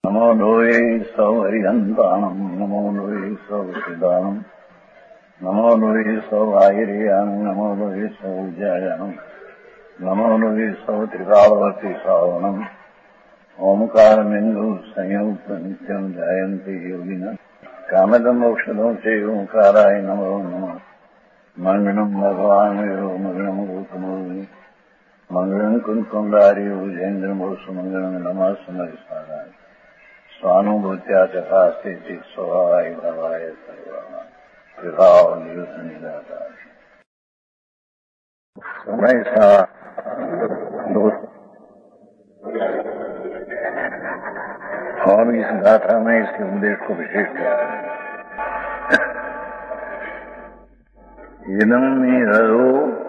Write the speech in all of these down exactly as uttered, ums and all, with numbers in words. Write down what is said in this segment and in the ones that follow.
नमो लोये सौहरिहन्ताणम् नमो लोये सौहृदानम् नमो लोये सौभागिर्यानम् नमो लोये सौविजयानम् नमो लोये सौत्रिकालवती सावनम् ओंकारमिन्दु संयुक्त नित्यम् ध्यायन्ति योगिनः कामदम् मोक्षदम् च ओंकाराय नमो नमः मङ्गलम् भगवान् वीरो मङ्गलम् गौतमोऽग्नि मङ्गलम् कुन्कुण्डारि भुजेन्द्रमोसु मङ्गलम् नमः समरिसाराय स्वानुभूत्या चकास्ते स्वभावाय भवाय सर्वाः विभाव निदाता समय सा दोस्त और इस गाथा में इसके उद्देश्य को विशेष कहते हैं। इदं निरो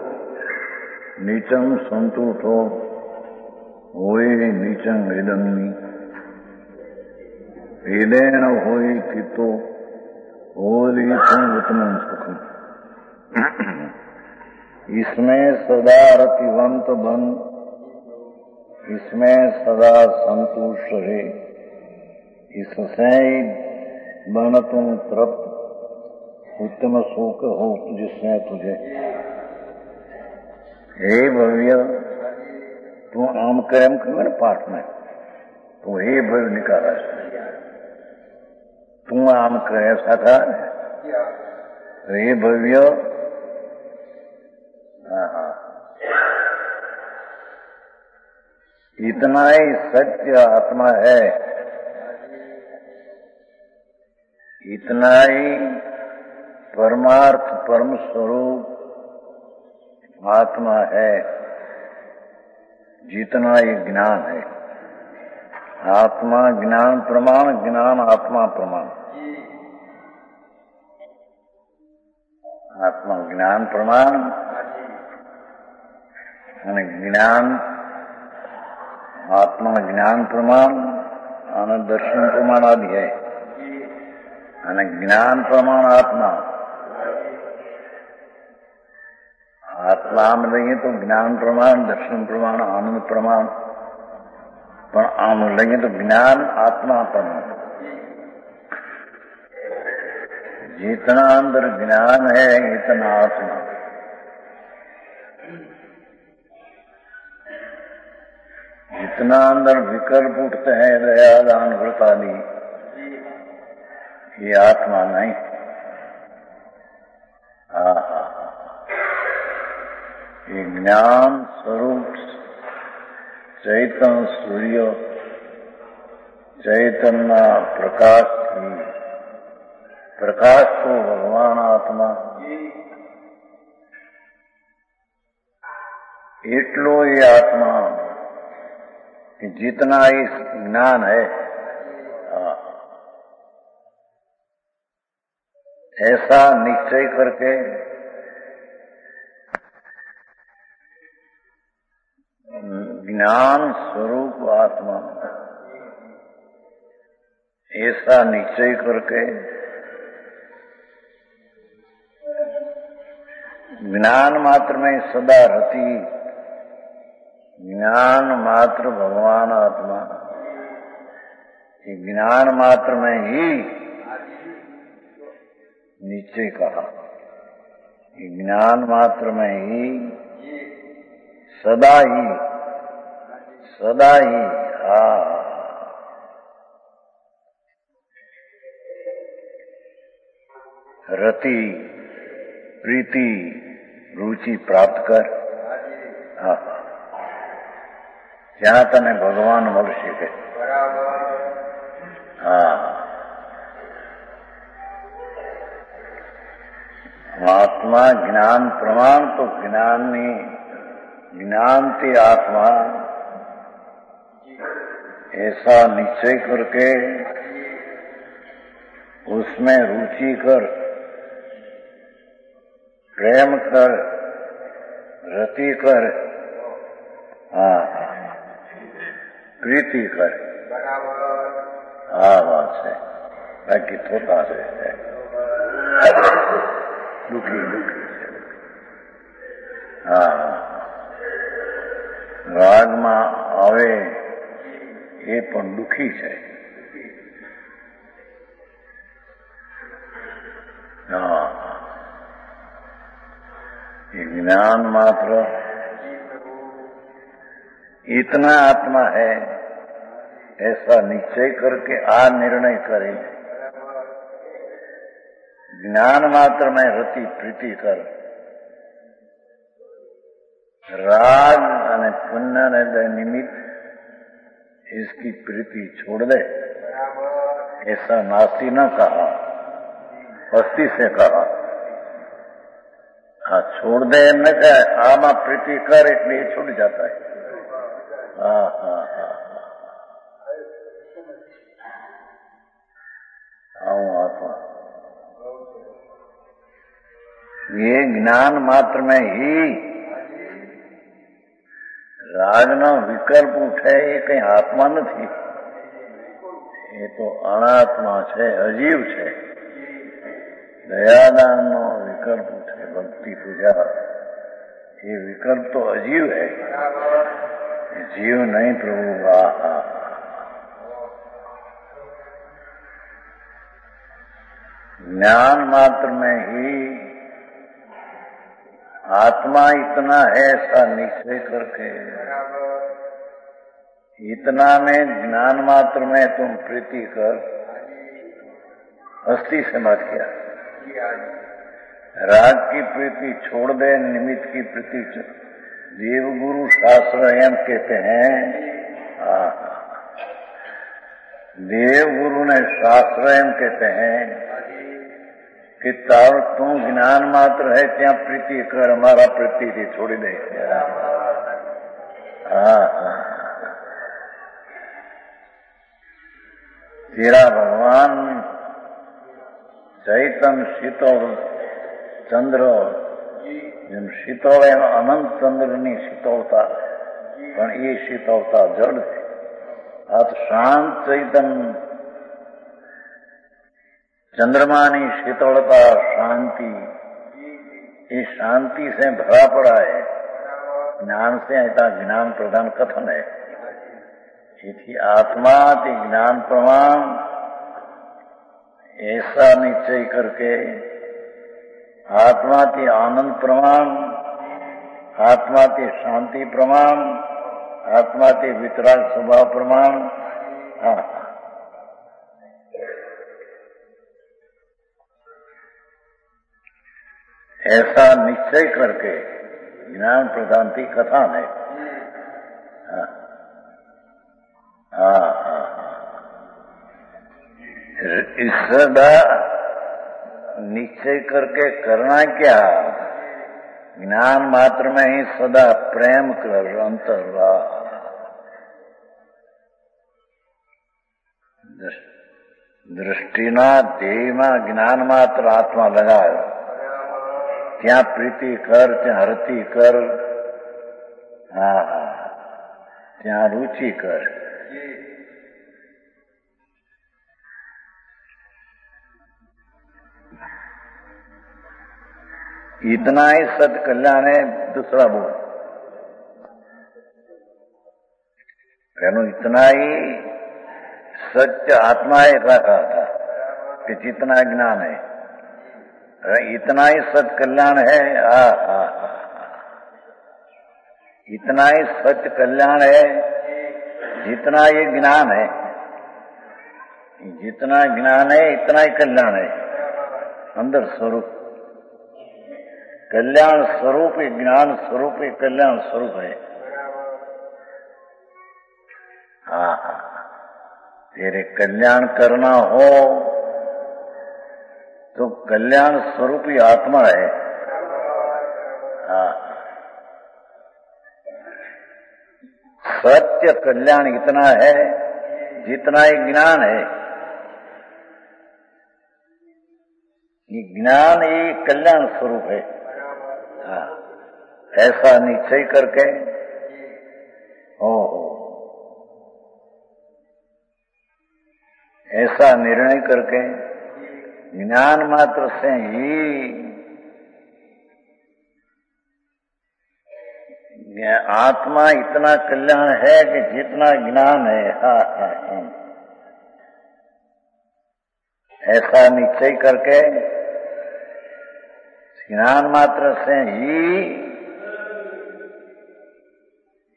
नीचम संतुतो होए नीचम इदन्नी वेदेन होई कितो होरीतम उत्तमं सुखम। इसमें सदा रतिवंत बन, इसमें सदा संतुष्ट रहे, इससे बन तुम तृप्त उत्तम सुख हो जिसमें तुझे। हे भव्य, तू आम कर्म कर पाठ में तो हे भव्य निकाला तू आम कर ऐसा था। हे भव्य, इतना ही सत्य आत्मा है, इतना ही परमार्थ परम स्वरूप आत्मा है, जितना ही ज्ञान है। आत्मा ज्ञान प्रमाण, ज्ञान आत्मा प्रमाण। आत्मा ज्ञान प्रमाण અને જ્ઞાન આત્મા જ્ઞાન પ્રમાણ અને દર્શન પ્રમાણ આદિ है અને જ્ઞાન પ્રમાણ આત્મા आत्मा में लेंगे तो ज्ञान प्रमाण, दर्शन प्रमाण, आनंद प्रमाण, पर आम लेंगे तो ज्ञान आत्मा प्रमाण। जितना अंदर ज्ञान है इतना आत्मा। जितना अंदर विकल्प उठते हैं दया दान व्रत आदि, ये आत्मा नहीं। आहा, ये ज्ञान स्वरूप चैतन्य सूर्य, चैतन्य प्रकाश की प्रकाश को भगवान आत्मा એટલો ये आत्मा कि जितना इस ज्ञान है ऐसा निश्चय करके ज्ञान स्वरूप आत्मा ऐसा निश्चय करके ज्ञान मात्र में सदा रति, ज्ञान मात्र भगवान आत्मा, ज्ञान मात्र में ही निश्चय कहा, ज्ञान मात्र में ही सदा ही सदा ही हा रति प्रीति रुचि प्राप्त कर। હા, જ્યાં તને ભગવાન મળશે કે હા આત્મા જ્ઞાન પ્રમાણ તો જ્ઞાનની ज्ञानती आत्मा ऐसा निश्चय करके उसमें रुचि कर, प्रेम कर, रति कर, हाँ प्रीति कर। हाँ बात है, बाकी थोड़ा से है दुखी दुखी से। हाँ राग में आवे એ પણ દુઃખી છે, ज्ञान मात्र इतना आत्मा है ऐसा निश्चय करके आ निर्णय करे। ज्ञान मात्र में रति प्रीति कर राग અને પુણ્ય ને निमित्त इसकी प्रीति छोड़ दे, ऐसा नास्ती न कहा, अस्थि से कहा। हाँ छोड़ दे न कहे आमा प्रीति कर એટલે એ छूट जाता है। हाँ हाँ हाँ आऊं आत्मा ये ज्ञान मात्र में ही रागનો વિકલ્પ ઉઠે એ કઈ આત્મા નથી, એ તો અનાત્મા છે, અજીવ છે। દયાદાનનો વિકલ્પ ઉઠે, ભક્તિ પૂજા, ये विकल्प तो अजीव है, जीव नहीं प्रभु। वाह ज्ञान मात्र में ही आत्मा इतना है ऐसा निश्चय करके, इतना में ज्ञान मात्र में तुम प्रीति कर अस्थि से मत किया। राग की प्रीति छोड़ दे, निमित्त की प्रीति देव गुरु शास्त्र एम कहते हैं। देव गुरु ने शास्त्र एम कहते हैं कि तार तू ज्ञान मात्र है त्या प्रीति कर, हमारा प्रीति थी छोड़ी दे। तेरा भगवान चैतन्य शीतल चंद्र જેમ શીતળ એનો અનંત ચંદ્રની શીતળતા, પણ એ શીતળતા જડ છે। આ તો શાંત ચૈતન્ય चंद्रमा ની शीतलता शांति, ये शांति से भरा पड़ा है। ज्ञान से ऐसा ज्ञान प्रधान कथन है। इसी आत्मा के ज्ञान प्रमाण ऐसा निश्चय करके आत्मा के आनंद प्रमाण, आत्मा के शांति प्रमाण, आत्मा के वितराग स्वभाव प्रमाण, हाँ ऐसा निश्चय करके ज्ञान प्रधान की कथा है। हाँ हाँ हाँ सदा निश्चय करके करना क्या? ज्ञान मात्र में ही सदा प्रेम कर अंतर दृष्टिना ध्येयमा ज्ञान मात्र आत्मा लगायो, त्या प्रीति कर, त्या रति कर, हाँ हाँ त्या रुचि कर। इतना ही सत कल्याण है। दूसरा बोल पहले इतना ही सत्य आत्मा एक रखा था कि जितना ज्ञान है, इतना ही सत कल्याण है। आ, आ, आ, इतना ही सत्य कल्याण है जितना ये ज्ञान है। जितना ज्ञान है इतना ही कल्याण है। अंदर स्वरूप कल्याण स्वरूप ही ज्ञान स्वरूप ही कल्याण स्वरूप है। हाँ हाँ तेरे कल्याण करना हो तो कल्याण स्वरूप ही आत्मा है। हाँ सत्य कल्याण इतना है जितना ही ज्ञान है। ये ज्ञान ही कल्याण स्वरूप है। हाँ ऐसा निश्चय करके हो ऐसा निर्णय करके ज्ञान मात्र से ही आत्मा इतना कल्याण है कि जितना ज्ञान है। हाँ हाँ हाँ ऐसा निश्चय करके ज्ञान मात्र से ही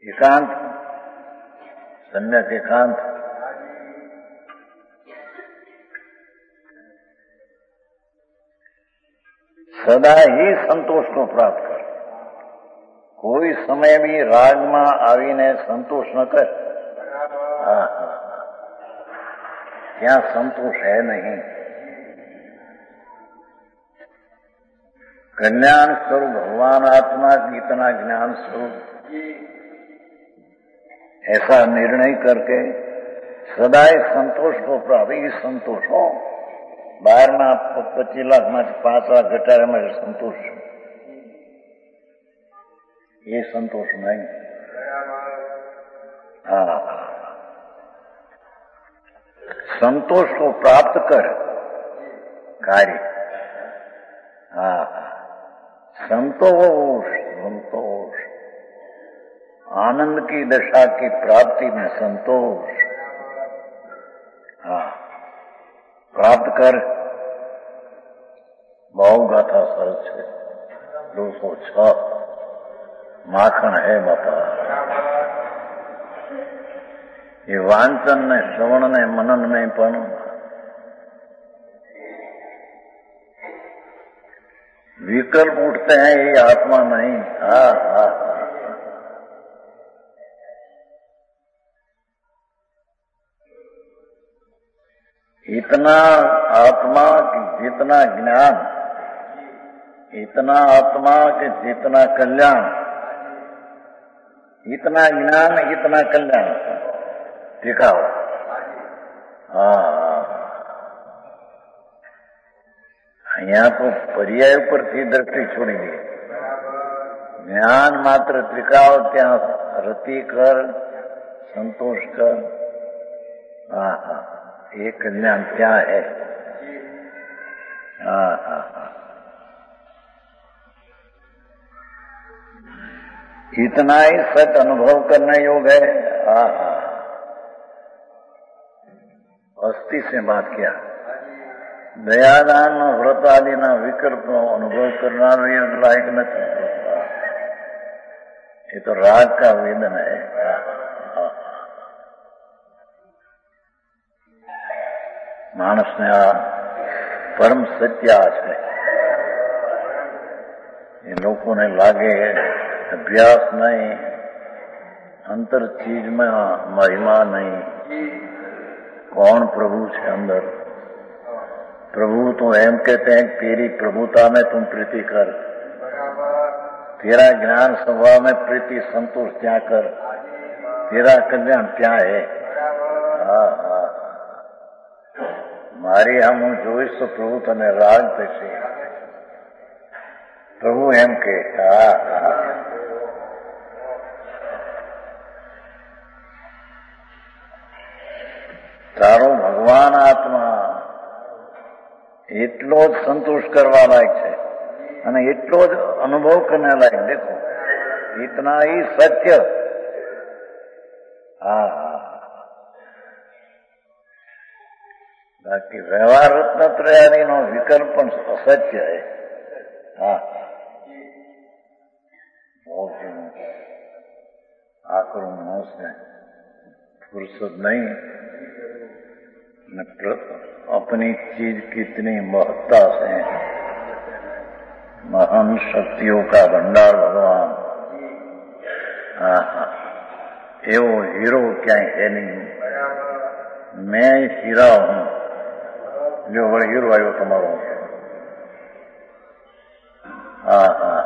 एकांत, सम्यक एकांत। सदा ही संतोष को प्राप्त कर। कोई समय भी रागમાં આવીને સંતોષ ન કર। હા હા, ત્યાં સંતોષ है नहीं। कल्याण स्वरूप भगवान आत्मा इतना ज्ञान स्वरूप ऐसा निर्णय करके सदा ही संतोष को प्राप्त। ये संतोष हो बाहर में पच्चीस लाख में पांच लाख घटारे में संतोष, ये संतोष नहीं। हाँ, संतोष को प्राप्त कर कार्य। हाँ, संतोष संतोष आनंद की दशा की प्राप्ति में संतोष। हाँ, प्राप्त कर। बहु गाथा सरस है। दो सौ छह माखण है बापा। ये वांचन ने श्रवण ने मनन ने पण विकल्प उठते हैं, ये आत्मा नहीं। हा हा, इतना आत्मा की जितना ज्ञान, इतना आत्मा के जितना कल्याण, इतना ज्ञान इतना कल्याण दिखाओ। हाँ, यहाँ तो पर्याय पर थी दृष्टि छोड़ी दी। ज्ञान मात्र त्रिकाव त्या रति कर संतोष कर। हाँ हाँ, ये कल्याण क्या है। हाँ हाँ हाँ, इतना ही सत अनुभव करने योग है। हाँ हाँ, अस्थि से बात किया। दयादान व्रत आदि ना विकल्प नो अनुभव करना लायक नहीं। ये तो राग का वेदन है। मानस ने आ परम सत्य है। ये लोगों ने लागे अभ्यास नहीं, अंतर चीज में महिमा नहीं। कौन प्रभु से अंदर प्रभु तो एम कहते हैं तेरी प्रभुता में तुम प्रीति कर, तेरा ज्ञान स्वभाव में प्रीति संतोष क्या कर, तेरा कल्याण क्या है। हाँ हाँ, मारी हम જોઈશ તો પ્રભુ તને રાગ થશે। પ્રભુ એમ કે હા હા, તારો ભગવાન આત્મા એટલો જ સંતોષ કરવા લાયક છે અને એટલો જ અનુભવ કરને લાયક। देखो इतना ही सत्य। हाँ हाँ, बाकी व्यवहार रत्नत्रयादि नो विकल्प पण असत्य है। हाँ, आकरू मानस ने फुर्सत नहीं, अपनी चीज कितनी महत्ता से महान शक्तियों का भंडार भगवान। हाँ हाँ, एवो हीरो क्या है नहीं। मैं हीरा हूं जो वह हीरो आयो तुम्हारो। हाँ हाँ,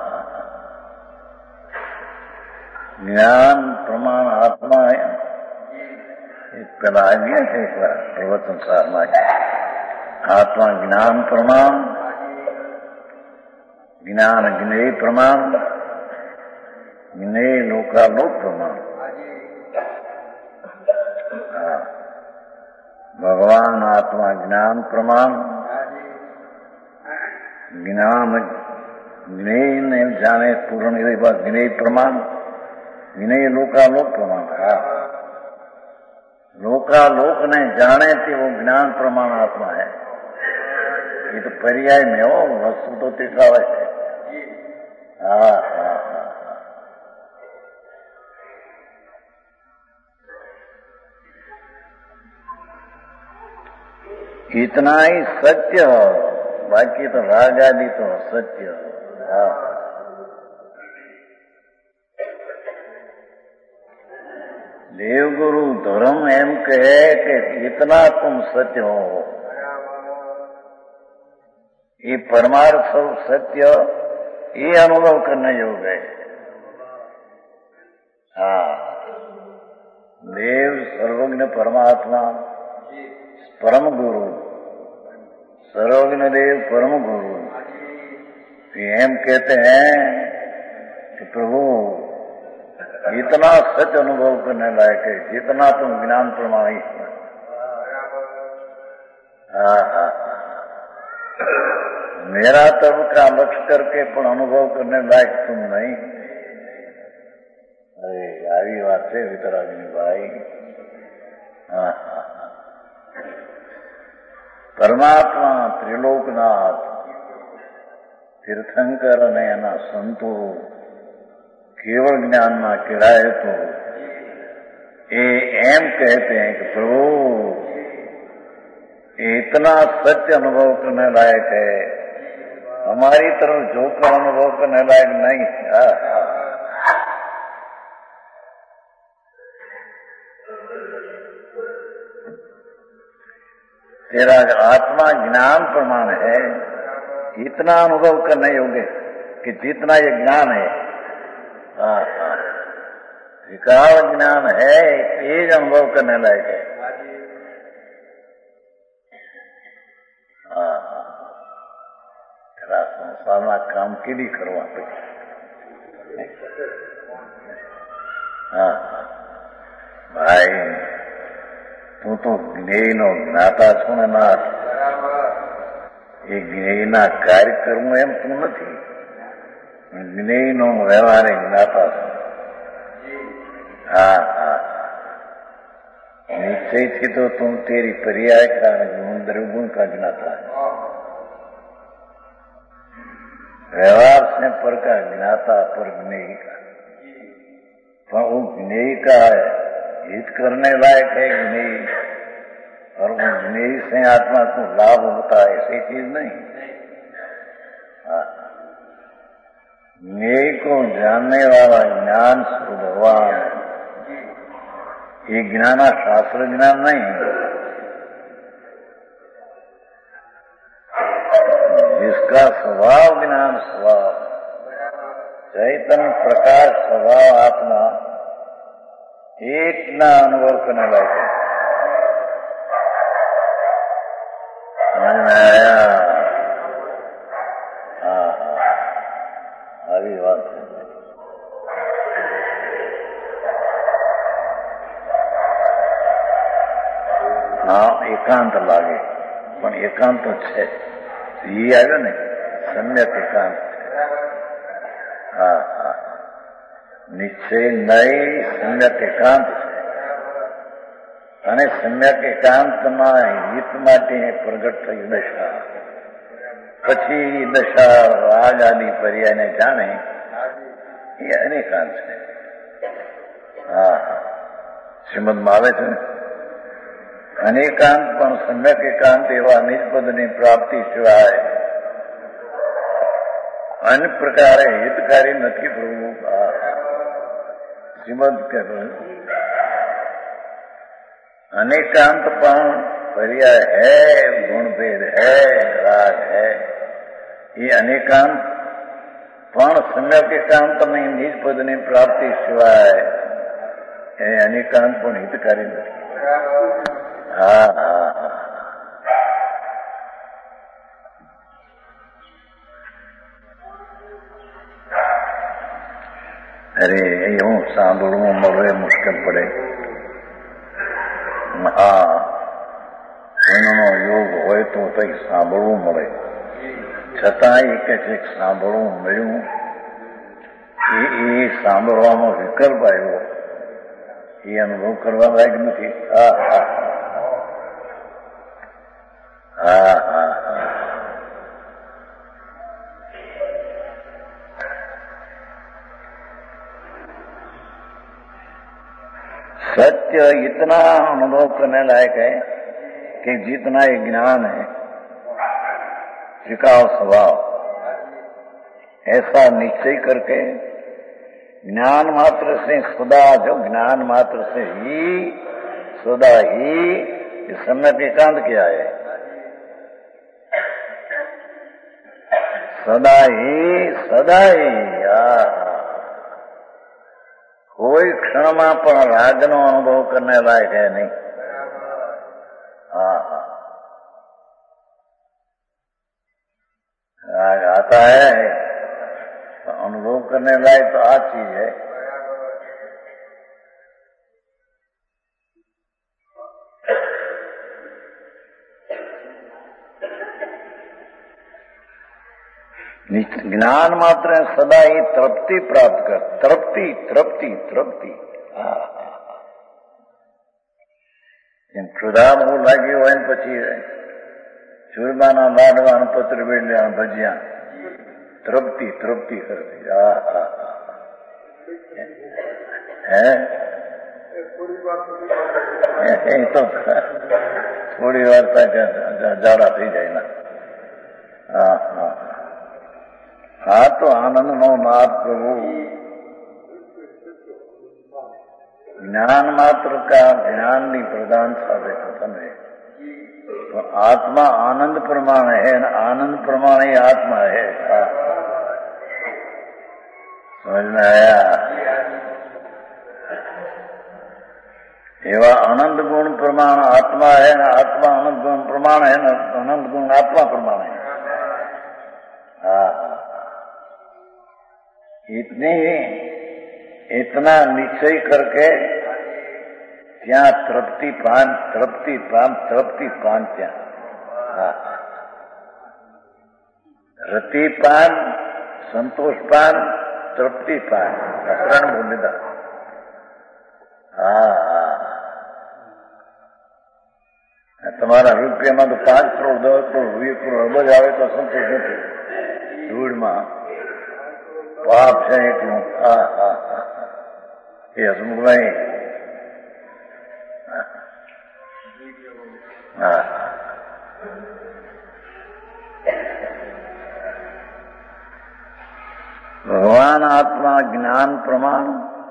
ज्ञान प्रमाण आत्मा है। पहला आ गया है प्रवचन सार में। आत्मा ज्ञान प्रमाण, ज्ञान ज्ञेय प्रमाण, ज्ञेय लोकालोक प्रमाण। भगवान आत्मा ज्ञान प्रमाण, ज्ञान ज्ञेय ने जाने पूर्ण ज्ञेय प्रमाण, ज्ञेय लोकालोक प्रमाण। हाँ, लोकालोक ने जाने थे वो ज्ञान प्रमाण आत्मा है। ये तो पर्याय में हो, वस्तु तो दिखावे है। हाँ हाँ हाँ, इतना ही सत्य हो, बाकी तो राग आदि तो सत्य हो। हाँ। देवगुरु धर्म एम कहे कि इतना तुम सत्य हो, ये परमार्थ स्वरूप सत्य ये अनुभव करने योग्य है। हाँ, देव सर्वज्ञ परमात्मा परम गुरु, सर्वज्ञ देव परम गुरु एम कहते हैं कि प्रभु इतना सच अनुभव करने लायक है जितना तुम ज्ञान प्रमाणित हो। हाँ हाँ, मेरा तब का लक्ष्य करके पण अनुभव करने लायक तुम नहीं। अरे આવી વાત છે વિતરાગની ભાઈ। હા હા, પરમાત્મા ત્રિલોકનાથ તીર્થંકર અને એના સંતો केवल ज्ञान में किराए तो ये एम कहते हैं कि प्रभु इतना सत्य अनुभव करने लायक है, हमारी तरफ झोंकर अनुभव करने लायक नहीं। तेरा आत्मा ज्ञान प्रमाण है, इतना अनुभव करने योग्य कि जितना ये ज्ञान है। हाँ हाँ, विकाल ज्ञान है, तेज अनुभव करने लायक है। हाँ हाँ, तेरा संसार में काम के लिए करवा पड़े। हाँ हाँ भाई, तू तो ज्ञेय नो ज्ञाता छो ने नाथ, ये ज्ञेय ना कार्य करूं एम तू नहीं, ज्ञेय नो व्यवहार ज्ञाता। हाँ हाँ, निश्चय थी तो तुम तेरी पर्याय का द्रव्यों का ज्ञाता है, व्यवहार से पर का ज्ञाता पर ज्ञेय का, पर वो ज्ञेय का हित करने लायक है ज्ञेय, और वो ज्ञेय से आत्मा को लाभ होता है ऐसी चीज नहीं। हाँ, ज्ञेय को जानने वाला ज्ञान स्वरूप भगवान, ये ज्ञान शास्त्र ज्ञान नहीं, जिसका स्वभाव ज्ञान स्वभाव चैतन्य प्रकाश स्वभाव आत्मा एक ना अनुभव करने लायक है। समझ में आया? हाँ हाँ, આવી વાત છે। હા, એકાંત લાગે પણ એકાંત તો છે, એ આવ્યો ને સમ્યક એકાંત। હા હા, નિશ્ચય નહીં, સમ્યક એકાંત છે, અને સમ્યક એકાંતમાં હિત માટે પ્રગટ થઈ દશા, પછી દશા રાગ આદि પર્યાયને જાણે એ અનેકાંત છે। હા હા, શ્રીમદમાં આવે છે ને, અનેકાંત પણ સમ્યક એકાંત એવા નિજપદની પ્રાપ્તિ સિવાય અન્ય પ્રકારે હિતકારી નથી પ્રભુ। શ્રીમદ કહે अनेकांत पण पर्याय है, गुण भेद है, राग है, ये अनेकांत पण सम्यक एकांत में निज पद ने प्राप्ति सिवाय ये अनेकांत पण हितकारी नहीं। हाँ हाँ हाँ, अरे यूं सांभळવું મળે મુશ્કેલ પડે। હા, એનો યોગ હોય તો કંઈક સાંભળવું મળે, છતાં એ કે કંઈક સાંભળવું મળ્યું, એ એ સાંભળવામાં વિકલ્પ આવ્યો, એ અનુભવ કરવા લાયક નથી। હા હા હા હા હા, सत्य इतना अनुभव करने लायक है कि जितना ये ज्ञान है टिकाऊ स्वभाव, ऐसा निश्चय करके ज्ञान मात्र से सदा, जो ज्ञान मात्र से ही सदा ही इस सम्यक एकांत किया है, सदा ही सदा ही आ कोई क्षण में पण राग नो अनुभव करने लायक है नहीं। हाँ हाँ, राग आता है तो अनुभव करने लायक तो आ चीज है। ज्ञान मात्र सदा ही तृप्ति प्राप्त कर, तृप्ति तृप्ति तृप्ति। એમ ક્ષુધા બહુ લાગી હોય ને પછી ચૂરમાના લાડવા પત્ર વેડ્યા ભજીયા તૃપ્તિ તૃપ્તિ કરતી। હા હા હે એ તો થોડી વાર તક જાડા થઈ જાય ના। હા હા હા, તો આનંદનો નાદ પ્રભુ જ્ઞાન માત્ર का ज्ञान नहीं प्रदान साधे कथन है। तो आत्मा आनंद प्रमाण है, आनंद प्रमाण ही आत्मा है। समझ में आया? एवं आनंद गुण प्रमाण आत्मा है ना, आत्मा आनंद गुण प्रमाण है ना, आनंद गुण आत्मा प्रमाण है। हाँ, इतनी इतना निश्चय करके त्या तृप्ति पान, तृप्ति पान, तृप्ति पान त्या रति पान, संतोष पान, तृप्ति पान, ત્રણ બોલીદા। હા, તમારા રૂપિયામાં તો પાંચ કરોડ દસ કરોડ વીસ કરોડ અબજ આવે તો સંતોષ નથી। ધૂળમાં પાપ છે એટલું। હા હા હા, એ હસમુખભાઈ હા, ભગવાન આત્મા જ્ઞાન પ્રમાણ,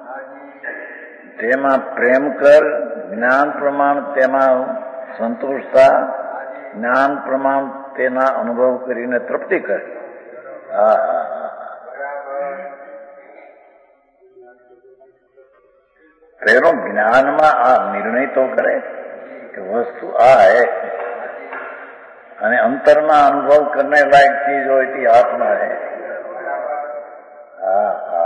તેમાં પ્રેમ કર, જ્ઞાન પ્રમાણ તેમાં સંતોષતા, જ્ઞાન પ્રમાણ તેના અનુભવ કરીને તૃપ્તિ કર। હા હા, પેલો જ્ઞાનમાં આ નિર્ણય તો કરે કે વસ્તુ આ है અને અંતરમાં અનુભવ કરने लायक चीज હોય તે आत्मा है। हाँ हाँ,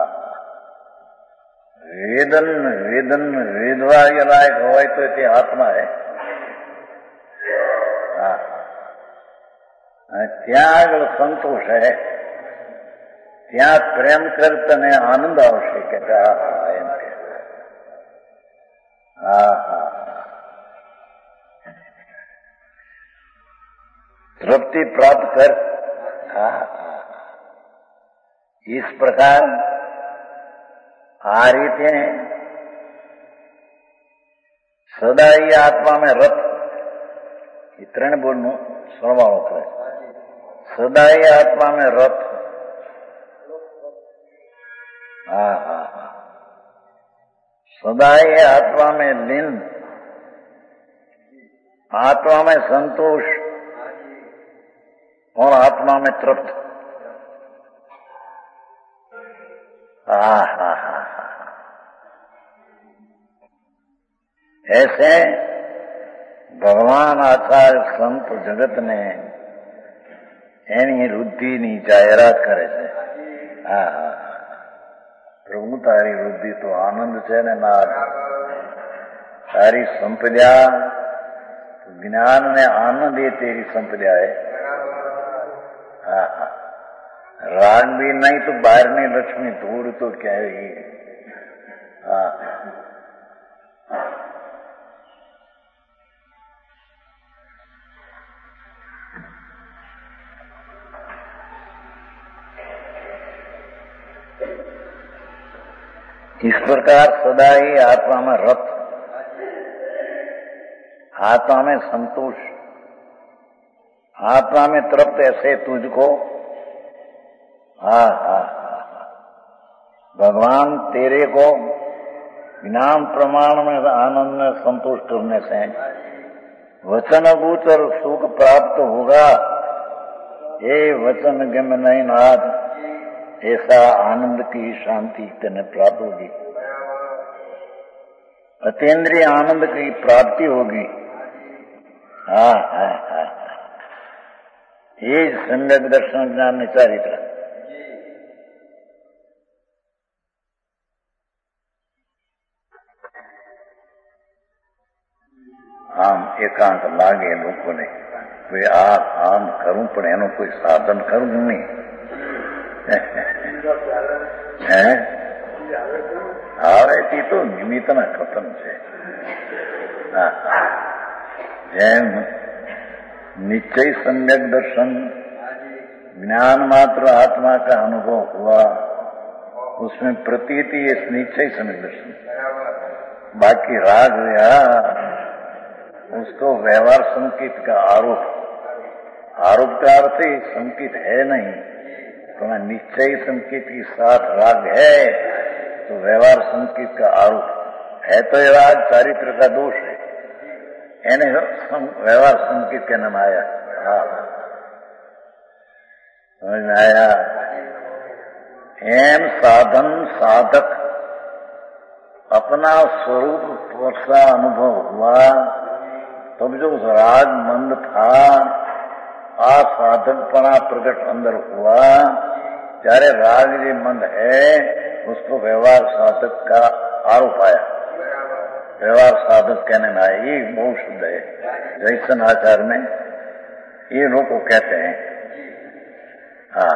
वेदन वेदन वेदवा लायक હોય તો તે आत्मा है। हाँ, ત્યાં આગળ સંતોષ है, ત્યાં પ્રેમ કર તને આનંદ આવશે કે એમ કે। हाँ हाँ, तृप्ति प्राप्त कर। हाँ हाँ, इस प्रकार आ रीते सदा ही आत्मा में रत, त्रण बोल नु सरवाळो करे, सदा ही आत्मा में रत। हाँ हाँ हाँ, सदा ही आत्मा में लीन, आत्मा में संतोष और आत्मा में तृप्त। हाँ हाँ हाँ हाँ, ऐसे भगवान आचार्य संत जगत ने एनी रुद्धि नी जाहेरात करे छे। हाँ हाँ, प्रभु तारी रुद्धि तो आनंद छे ने नाद, तारी संपदा ज्ञान ने आनंद ये तेरी संपदा है। हाँ हाँ, राग भी नहीं तो बाहर नहीं, लक्ष्मी धूड़ तो क्या है ये। हाँ, इस प्रकार सदा ही आत्मा में रत, आत्मा में संतोष, आत्मा में तृप्त ऐसे तुझको, हा हा भगवान तेरे को ज्ञान प्रमाण में आनंद में संतोष करने से वचन गोचर सुख प्राप्त होगा। ये वचन गम नहीं नाथ, ऐसा आनंद की शांति तेने प्राप्त होगी, अतीन्द्रिय आनंद की प्राप्ति होगी। हा हा हा ये सम्यक दर्शन ज्ञान निचारित्र। આમ એકાંત લાગે લોકોને ભાઈ આ આમ કરું પણ એનું કોઈ સાધન ખરું નહીં. હે આવે તે તો નિમિત્તના કથન છે. જેમ निश्चय सम्यक दर्शन ज्ञान मात्र आत्मा का अनुभव हुआ, उसमें प्रतीति इस निश्चय सम्यक दर्शन। बाकी राग या उसको व्यवहार संकेत का आरोप, आरोप का अर्थ ही संकेत है नहीं, तो निश्चय संकेत के साथ राग है तो व्यवहार संकेत का आरोप है, तो ये राग चारित्र का दोष है, એને વ્યવહાર સંકેત કે નામ આયા. હા સમજ में आया. एम साधन साधक अपना स्वरूप वर्षा अनुभव हुआ, तब जो राग मंद था आ साधकपना प्रकट अंदर हुआ, ત્યારે राग जो मंद है उसको व्यवहार साधक का आरोप आया. व्यवहार साधक कहने में आए, ये बहुत शुद्ध है. जैसन आचार में ये लोग को कहते हैं. हाँ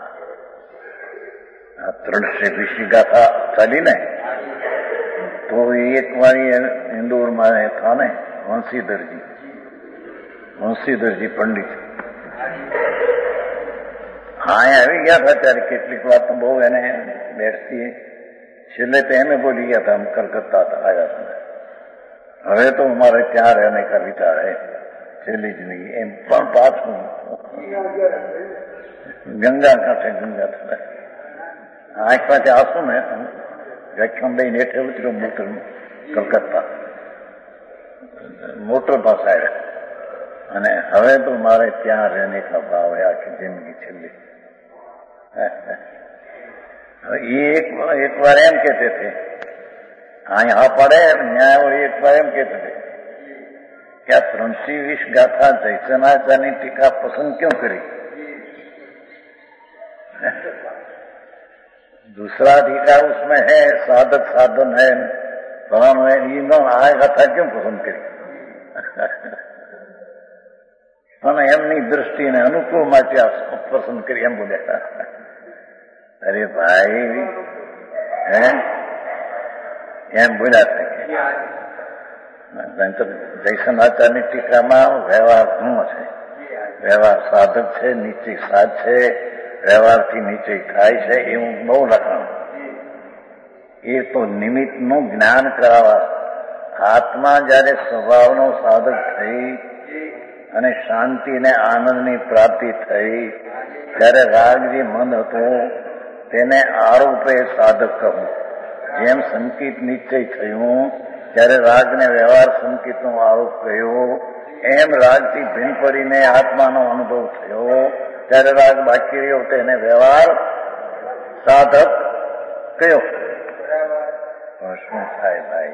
हाँ तृण से ऋषि गाथा चली ने तो एक बार इंदौर में था ने वंशीधर जी, वंशीधर जी पंडित हाँ આવી ગયા था ત્યારે કેટલીક વાત તો બહુ એને બેઠતી છેલ્લે તો એને બોલી ગયા था हम कलकत्ता आया था, હવે તો અમારે ત્યાં રહેने का विचार है છેલ્લી જિંદગી. એમ પણ પાછું ગંગા કાંઠે ગંગા થાય આંખ પાસે આસું ને વ્યાખ્યાન લઈને હેઠે ઉતર્યો મોટર કલકત્તા મોટર પાસે આવ્યા અને હવે તો મારે ત્યાં રહેने का ભાવ है આખી જિંદગી છેલ્લી. ये एक, एक बार एम कहते थे हाँ यहाँ पढ़े न्याय, वो एक बार एम कहते थे क्या त्रुंसी विष गाथा जैसनाचानी टीका पसंद क्यों करी. दूसरा टीका उसमें है साधक साधन है भगवान है, ये आय गाथा क्यों पसंद करी. मैंने एमनी दृष्टि ने अनुकूल माटे पसंद करी एम बोले. अरे भाई है એમ બોલ્યા છે કે જૈસન આચારની ટીકામાં વ્યવહાર શું છે, વ્યવહાર સાધક છે, નિશ્ચય સાધ છે, વ્યવહારથી નિશ્ચય થાય છે, એવું બહુ લખાણ. એ તો નિમિત્તનું જ્ઞાન કરાવવા. આત્મા જયારે સ્વભાવનો સાધક થઈ અને શાંતિ ને આનંદની પ્રાપ્તિ થઈ ત્યારે રાગ જે મન હતું તેને આરોપે સાધક કહું. જેમ સંકેત નિશ્ચય થયું ત્યારે રાગને વ્યવહાર સંકેતનો આરોપ કર્યો, એમ રાગથી ભિન્ન પડીને આત્માનો અનુભવ થયો ત્યારે રાગ બાકી રહ્યો તેને વ્યવહાર સાધક કયો. શું થાય ભાઈ,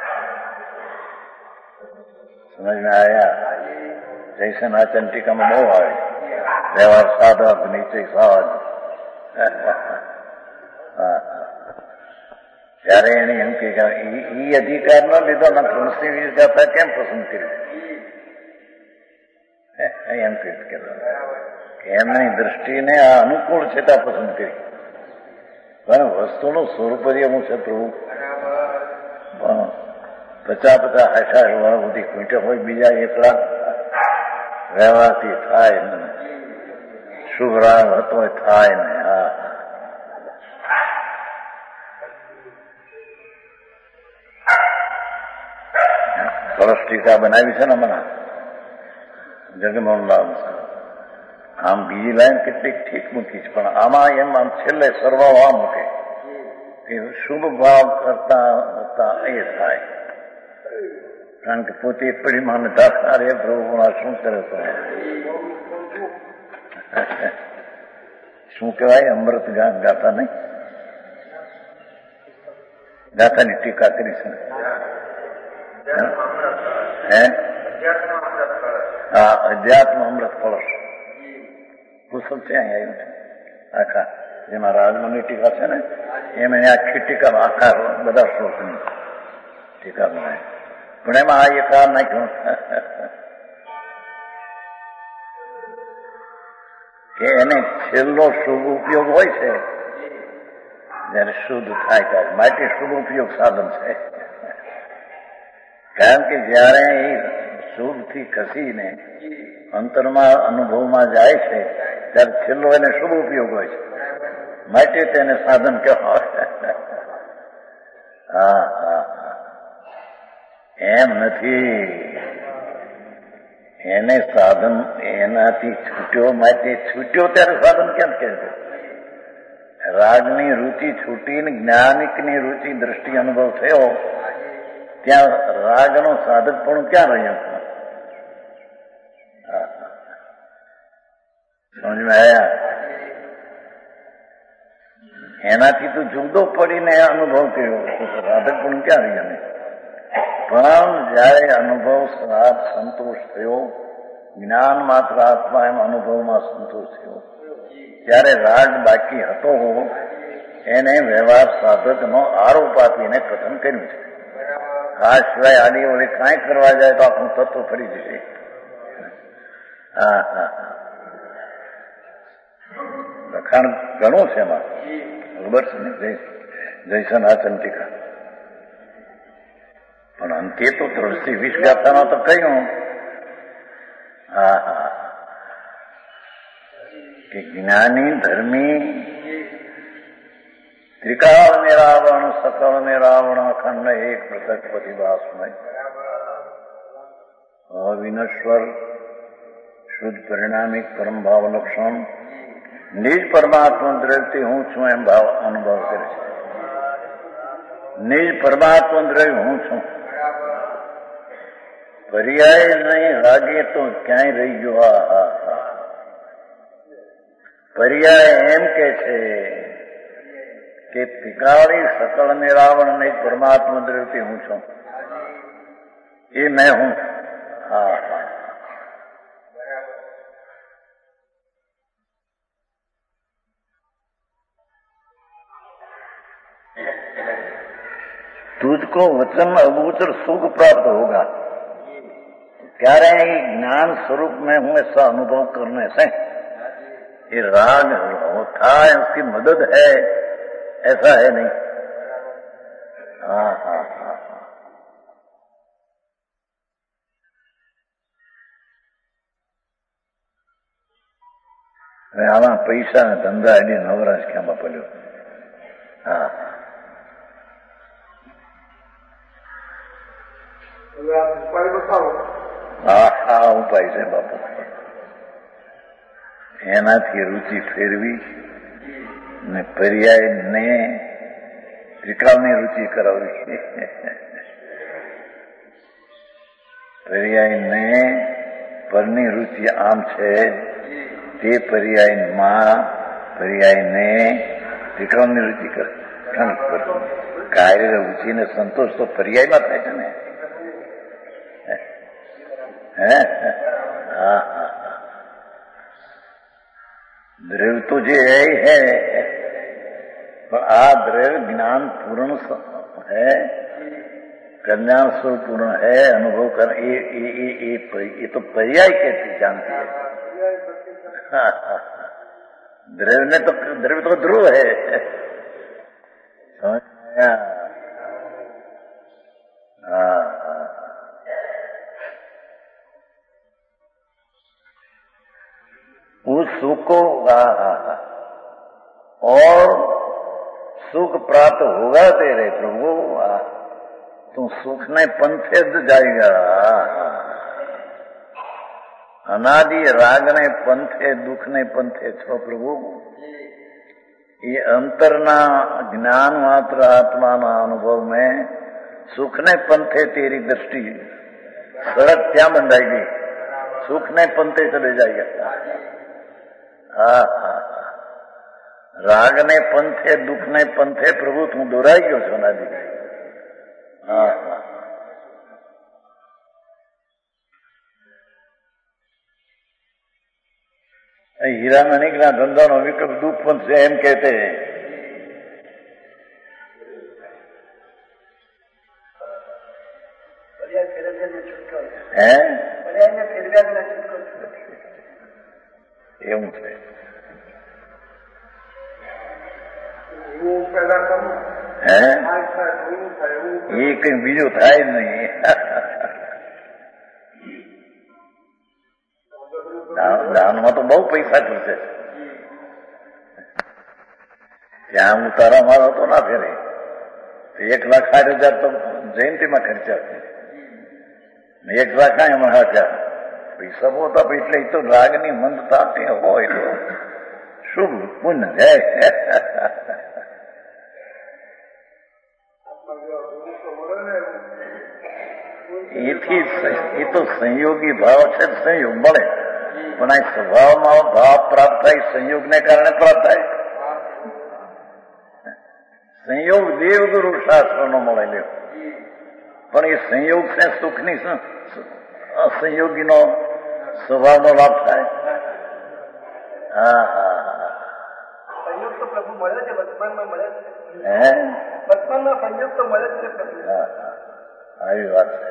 સમજ में आया. जैसे नाचन टीका में बहू आए व्यवहार साधक निश्चय साध. ત્યારે એને એમ કે એ અધિકાર ન લીધો ને ત્રણસી વીસ ગાથા કેમ પસંદ કરી એમ કે એમની દ્રષ્ટિને આ અનુકૂળ છે ત્યાં પસંદ કરી. પણ વસ્તુનું સ્વરૂપ જ એવું છે પ્રભુ. પચાસ પચાસ હાઠા એવા બધી ખૂંટે હોય, બીજા એકલા વ્યવહારથી થાય ને શુભ રાગ હતો થાય ને. હા સરસ ટીકા બનાવી છે ને હમણાં જગમોહનલાલ આમ બીજી લાઈન કેટલીક ઠીક મૂકી છે, પણ આમાં એમ આમ છેલ્લે સરવાળો આ મૂકે કે શુભ ભાવ કરતા હતા એ થાય. કારણ કે પોતે પરિમાણ દાખલા રે પ્રભુ શું કરે તો શું કહેવાય, અમૃત ગાન ગાતા નહીં, ગાતાની ટીકા કરી છે. હે હા, અધ્યાત્મ અમૃત કળશ કુશલ છે, અહીં આવ્યું છે આખા, જેમાં રાજમની ટીકા છે ને એમ એને આખી ટીકા આખા બધા શ્લોકની ટીકા બનાવી, પણ એમાં આ એક આ નાખ્યું કે એને છેલ્લો શુભ ઉપયોગ હોય છે જયારે શુદ્ધ થાય ત્યારે, માટે શુભ ઉપયોગ સાધન છે. કારણ કે જયારે એ શુભથી ખસીને અંતરમાં અનુભવમાં જાય છે ત્યારે છેલ્લો એને શુભ ઉપયોગ હોય છે, માટે તેને સાધન કહેવાય. હા હા એમ નથી, એને સાધન એનાથી છૂટ્યો, માટે છૂટ્યો ત્યારે સાધન કેમ કહે છે? રાગની રુચિ છૂટીને જ્ઞાનિકની રુચિ દ્રષ્ટિ અનુભવ થયો ત્યાં રાગનો સાધક પણ ક્યાં રહ્યો? સમજમાં આવ્યા? એનાથી તો જુદો પડીને અનુભવ કર્યો, સાધક પણ ક્યાં રહ્યા? પણ જયારે અનુભવ સ્વાદ સંતોષ થયો, જ્ઞાન માત્ર આત્મા એમ અનુભવમાં સંતોષ થયો, ત્યારે રાગ બાકી હતો એને વ્યવહાર સાધકનો આરોપ આપીને કથન કર્યું છે. આ સિવાય આડી ઓળી કાંઈ કરવા જાય તો આપણું તત્વ ફરી જશે. હા હા લખાણ ઘણું છે એમાં, બરોબર છે ને? જયસન આચન ટીકા, પણ અંતે તો ત્રણસો વીસ ગાથામાં તો કહ્યું હા હા કે જ્ઞાની ધર્મી ત્રિકાળ में रावण सकल में रावण अखंड एक पृथक प्रतिभासमय अविनश्वर शुद्ध परिणामिक परम भाव लक्षण નિજ પરમાત્મા દ્રવ્યથી હું છું એમ ભાવ અનુભવ કરે છે. નિજ પરમાત્મા દ્રવ્ય હું છું, પર્યાય નહીં લાગે તો ક્યાંય રહી ગયો. હા હા હા પર્યાય એમ કે છે કે ત્રિકાળી સકળ નિરાવણ નહીં પરમાત્મા દ્રવ્યથી હું છું, એ મેં હું. હા હા तुझको वचन अगोचर सुख प्राप्त होगा, ત્યારે જ્ઞાન સ્વરૂપ में हूं ऐसा अनुभव करने से ये राग था उसकी मदद है, ऐसा है नहीं. हाँ हाँ हाँ આમાં પૈસા ધંધા એની નવરાશ ક્યાં બાપલ્યો. હા હા હા ઉપાય છે બાપુ, એનાથી રુચિ ફેરવી ને પર્યાય ને ત્રિકાળની રુચિ કરાવવી. પર્યાય ને પરની રુચિ આમ છે તે પર્યાય માં પર્યાય ને ત્રિકાળની રુચિ કરે. કાર્ય રુચિ ને સંતોષ તો પર્યાયમાં થાય છે ને. હા હા દ્રવ્ય तो જે है पर आ द्रव्य ज्ञान पूर्ण है, कल्याण स्वरूप पूर्ण है, अनुभव कर ये ये ये ये ये तो पर्याय कैसे जानती है. द्रव्य ने तो द्रव्य तो ध्रुव है, समझ आया? हाँ उस सुख को और सुख प्राप्त होगा तेरे प्रभु, तू सुख ने पंथे जाएगा. અનાદિ રાગને પંથે દુઃખને પંથે છો પ્રભુ. એ અંતરના જ્ઞાન માત્ર આત્માના અનુભવ में સુખને પંથે તેરી દ્રષ્ટિ સડક ત્યાં બંધાઈ ગઈ. સુખને પંથે ચલે જાયગા. હા હા રાગને પંથે દુઃખને પંથે પ્રભુ તું દોરાઈ ગયો છો અનાદિ. હા હા હીરા મણિકના ધંધાનો વિકલ્પ દુઃખ પંથ છે એમ કહેતે. હે એવું છે. હે એ કઈ બીજું થાય જ નહીં. દાનમાં તો બહુ પૈસા ખર્ચે. ત્યાં હું તારા મારો તો ના ફેરે. એક લાખ સાઠ હજાર તો જયંતિમાં ખર્ચા છે. એક લાખ ના એમાં હાચ્યા પૈસા હોતા એટલે તો રાગની મંદતા હોય તો શુભ પુણ્ય જાય. એથી એ તો સંયોગી ભાવ છે. સંયોગ મળે પણ આ સ્વભાવમાં ભાવ પ્રાપ્ત થાય સંયોગને કારણે પ્રાપ્ત થાય. સંયોગ દેવગુરુ શાસ્ત્રનો મળે લ્યો પણ એ સંયોગ છે સુખની સંયોગીનો સ્વભાવનો લાભ થાય. હા હા સંયોગ તો પ્રભુ મળે છે વર્તમાનમાં મળે છે. હે વર્તમાનમાં સંયોગ તો મળે જ છે પ્રભુ. હા હા આવી વાત છે.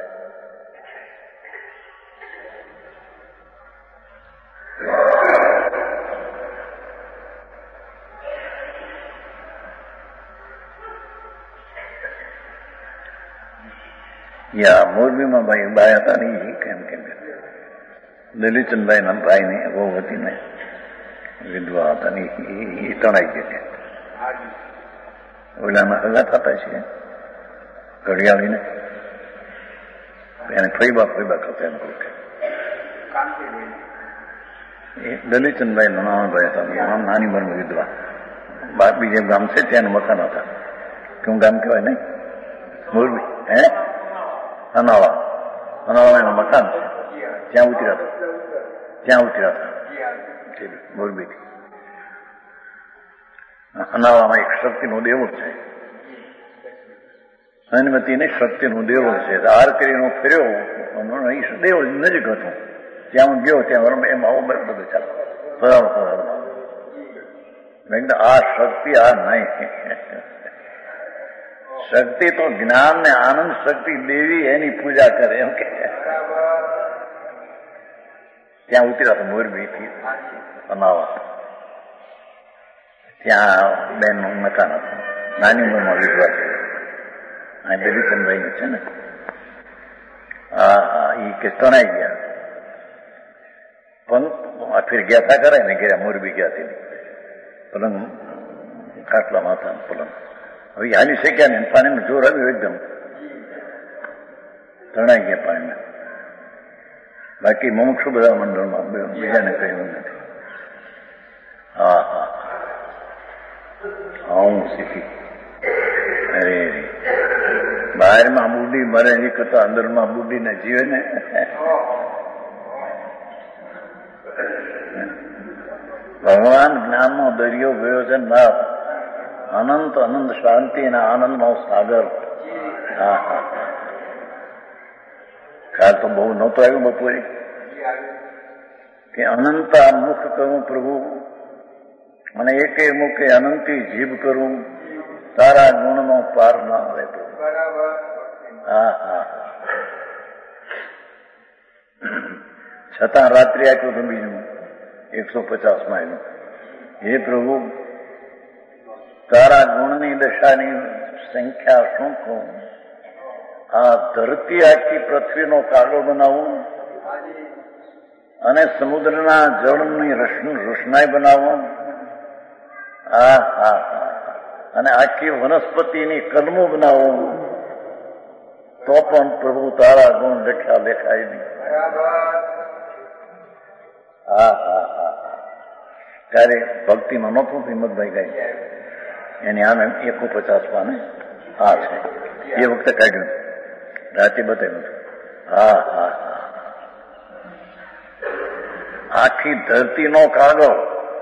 યા મોરબીમાં ભાઈ બાય હતા ને એ કેમ કેમ દલીચંદભાઈ ના ભાઈ ને બહુ હતી ને વિધવા હતા ને એ તણાઈ ગયા. ઓલામાં હગા થતા છે ઘડિયાળીને એને ફૈબા ફૈબા કરતા એમ કહું એ દલીચંદભાઈ નાનાભાઈ હતા. આમ નાની ઉંમરમાં વિધવા. બાપ બીજે ગામ છે ત્યાંનું મકાન હતા. કેવું ગામ કહેવાય નહીં મોરબી. હે અનાળા અનાળા એનું મકાન છે. ત્યાં ઉતર્યા હતા ત્યાં ઉતર્યા હતા મોરબીથી. અનાળામાં એક શક્તિનું દેવળ છે. હનુમતીને શક્તિનું દેવળ છે. આર કરીને ફર્યો દેવળ નજીક હતું. ત્યાં હું ગયો ત્યાં એમાં આવું બધું ચાલે ફરાવ ફરાવ. આ શક્તિ આ નહીં. શક્તિ તો જ્ઞાન ને આનંદ શક્તિ દેવી એની પૂજા કરે એમ કે. ત્યાં ઉતર્યા હતા મોરબીથી અનાવા. ત્યાં બેન નું મકાન હતું. નાની ઉંમરમાં વિધવા છે. આ દલીચંદભાઈ છે ને. હા હા એ કે તણાઈ ગયા પણ ફેર ગયા હતા કરે ને ગયા મોરબી ગયા હતી પલંગ ખાટલામાં હતા પલંગ. હવે હાલી શક્યા ને પાણીનું જોર આવ્યું એકદમ તણાઈ ગયા પાણીમાં. બાકી મુમુક્ષુ બધા મંડળમાં બીજાને કહ્યું નથી. હા હા હા હું શીખી. અરે બહારમાં બુઢી મરે એ કરતા અંદરમાં બુઢીને જીવે ને. ભગવાન જ્ઞાનનો દરિયો ગયો છે નાથ. અનંત અનંત શાંતિ અને આનંદનો સાગર. હા હા ખ્યાલ તો બહુ નહોતો આવ્યું બપોરે કે અનંત મુખ કરું પ્રભુ અને એકે મુખે અનંતી જીભ કરું તારા ગુણનો પાર ના આવે પ્રભુ. હા હા છતાં રાત્રિ આપ્યું હતું બીજું એકસો પચાસ માઇલનું. હે પ્રભુ તારા ગુણની દશાની સંખ્યા શું કહું. આ ધરતી આખી પૃથ્વીનો કાગળ બનાવું અને સમુદ્રના જળની રોશનાઈ બનાવું. હા હા અને આખી વનસ્પતિની કલમો બનાવું તો પણ પ્રભુ તારા ગુણ લખ્યા લેખાય નહીં. હા હા હા ત્યારે ભક્તિમાં નહોતું હિંમતભાઈ કઈ એની આમે એકસો પચાસ પાને હા છે એ વખતે કાઢ્યું રાતે બતાવ્યું હા હા હા આખી ધરતીનો કાગળ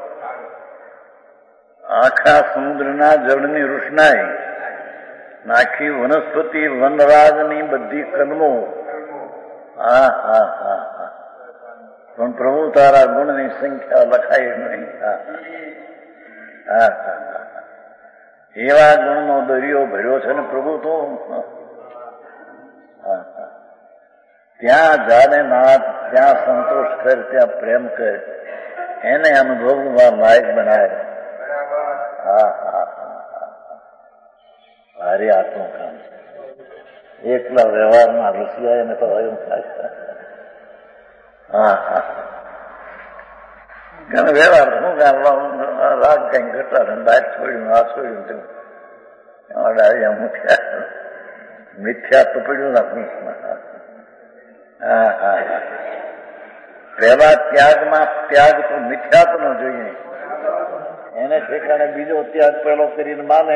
આખા સમુદ્રના જળની રોશનાઈ આખી વનસ્પતિ વનરાજની બધી કલમો હા હા હા હા પણ પ્રભુ તારા ગુણની સંખ્યા લખાય નહીં હા હા હા હા એવા ગુણનો દરિયો ભર્યો છે ને પ્રભુ તો હા હા ત્યાં જાને નાથ ત્યાં સંતોષ કર ત્યાં પ્રેમ કર એને અનુભવવા લાયક બનાય હા હા હા ભારે આત્મ કામ એકલા વ્યવહારમાં રસિયા એને તો એમ થાય હા હા કારણ વ્યવહાર શું રાગ કઈ ઘટાડે બાદ છોડ્યું આ છોડ્યું ડાળિયા મુખ્યા મિથ્યા તો પડ્યું ના હા હા હા પહેલા ત્યાગમાં ત્યાગ તો મિથ્યા તો ન જોઈએ એને ઠેકાણે બીજો ત્યાગ પેલો કરીને માને